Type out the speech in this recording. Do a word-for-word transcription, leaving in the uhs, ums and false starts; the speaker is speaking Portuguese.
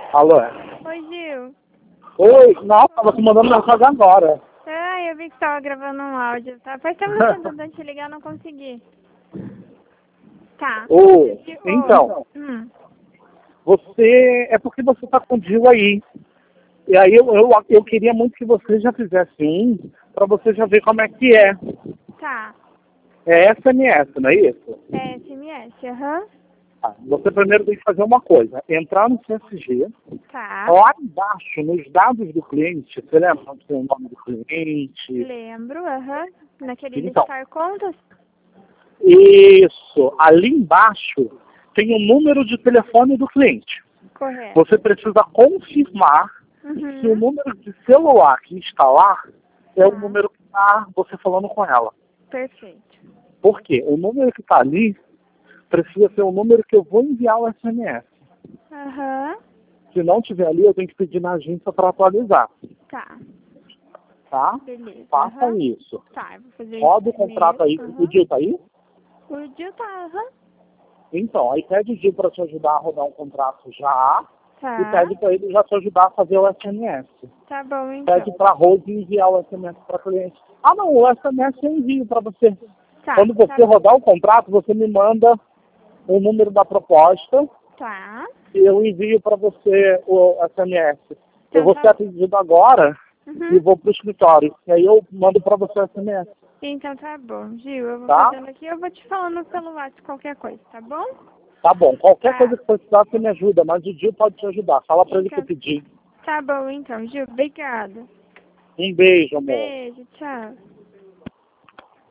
Alô? Oi, Gil. Oi, não, tava te mandando mensagem agora. Ah, eu vi que tava gravando um áudio, tá? Faz tempo que eu tô tentando te ligar, eu não consegui. Tá. Ô, Gil, então, oh. hum. você, é porque você tá com o Gil aí. E aí eu, eu, eu queria muito que você já fizesse um, pra você já ver como é que é. Tá. É S M S, não é isso? É S M S, aham. Tá. Você primeiro tem que fazer uma coisa, entrar no C S G, Tá. lá embaixo, nos dados do cliente, você lembra onde tem o nome do cliente? Lembro, aham. Naquele Então, listar contas? isso, ali embaixo tem o número de telefone do cliente. Correto. Você precisa confirmar se o Uhum. número de celular que está lá é o Tá. número que está você falando com ela. Perfeito. Por quê? O número que está ali precisa ser o número que eu vou enviar o S M S. Aham. Se não tiver ali, eu tenho que pedir na agência para atualizar. Tá. Tá? Beleza. Façam Aham. isso. Tá, eu vou fazer isso Roda o contrato primeiro. aí. O Aham. Gil tá aí? O Gil tá, aham. Então, aí pede o Gil para te ajudar a rodar um contrato já e Tá. pede para ele já te ajudar a fazer o S M S. Tá bom, então. Pede para a Rose enviar o S M S para cliente. Ah, não, o S M S eu envio para você. Tá. Quando Tá você bom. rodar o contrato, você me manda o número da proposta Tá. e eu envio para você o S M S. Eu Então vou tá ser bom. atendido agora e Uhum. vou para o escritório. E aí eu mando para você o S M S. Então tá bom, Gil, eu vou Tá? fazendo aqui, eu vou te falando pelo WhatsApp qualquer coisa, tá bom? Tá bom. Qualquer Tá. coisa que você precisar, você me ajuda. Mas o Gil pode te ajudar. Fala para ele que eu Então, pedi. tá bom então, Gil, obrigada. Um beijo, amor. Beijo, tchau.